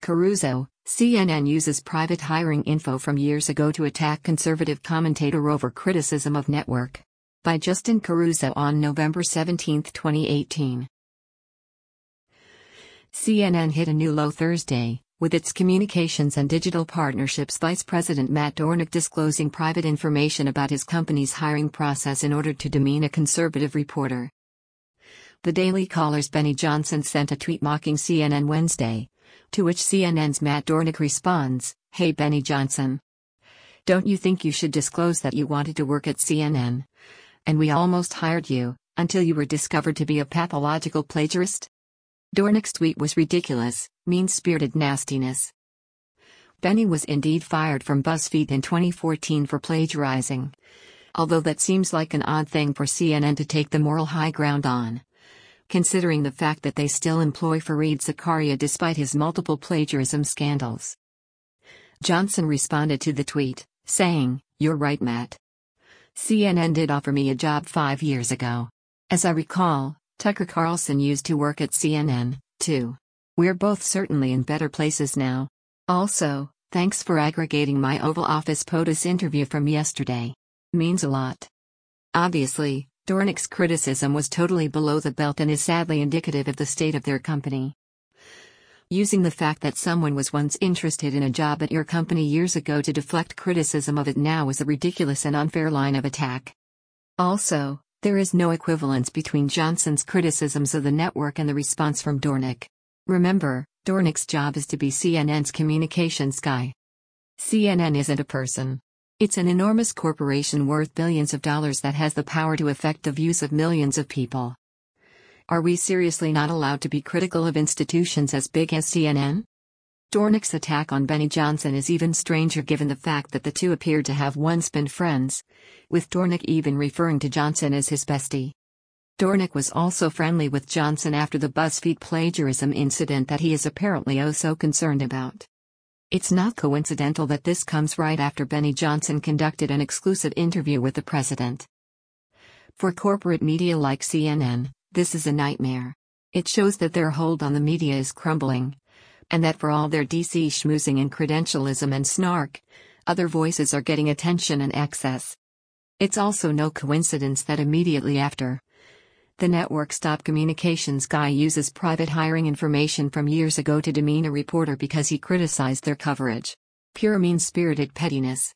Caruso, CNN uses private hiring info from years ago to attack conservative commentator over criticism of network. By Justin Caruso on November 17, 2018. CNN hit a new low Thursday, with its communications and digital partnerships vice president Matt Dornick disclosing private information about his company's hiring process in order to demean a conservative reporter. The Daily Caller's Benny Johnson sent a tweet mocking CNN Wednesday, to which CNN's Matt Dornick responds, "Hey Benny Johnson. Don't you think you should disclose that you wanted to work at CNN? And we almost hired you, until you were discovered to be a pathological plagiarist?" Dornick's tweet was ridiculous, mean-spirited nastiness. Benny was indeed fired from BuzzFeed in 2014 for plagiarizing. Although that seems like an odd thing for CNN to take the moral high ground on, considering the fact that they still employ Fareed Zakaria despite his multiple plagiarism scandals. Johnson responded to the tweet, saying, "You're right, Matt. CNN did offer me a job 5 years ago. As I recall, Tucker Carlson used to work at CNN, too. We're both certainly in better places now. Also, thanks for aggregating my Oval Office POTUS interview from yesterday. Means a lot." Obviously, Dornick's criticism was totally below the belt and is sadly indicative of the state of their company. Using the fact that someone was once interested in a job at your company years ago to deflect criticism of it now is a ridiculous and unfair line of attack. Also, there is no equivalence between Johnson's criticisms of the network and the response from Dornick. Remember, Dornick's job is to be CNN's communications guy. CNN isn't a person. It's an enormous corporation worth billions of dollars that has the power to affect the views of millions of people. Are we seriously not allowed to be critical of institutions as big as CNN? Dornick's attack on Benny Johnson is even stranger given the fact that the two appeared to have once been friends, with Dornick even referring to Johnson as his bestie. Dornick was also friendly with Johnson after the BuzzFeed plagiarism incident that he is apparently oh so concerned about. It's not coincidental that this comes right after Benny Johnson conducted an exclusive interview with the president. For corporate media like CNN, this is a nightmare. It shows that their hold on the media is crumbling, and that for all their DC schmoozing and credentialism and snark, other voices are getting attention and access. It's also no coincidence that immediately after, the network's top communications guy uses private hiring information from years ago to demean a reporter because he criticized their coverage. Pure mean-spirited pettiness.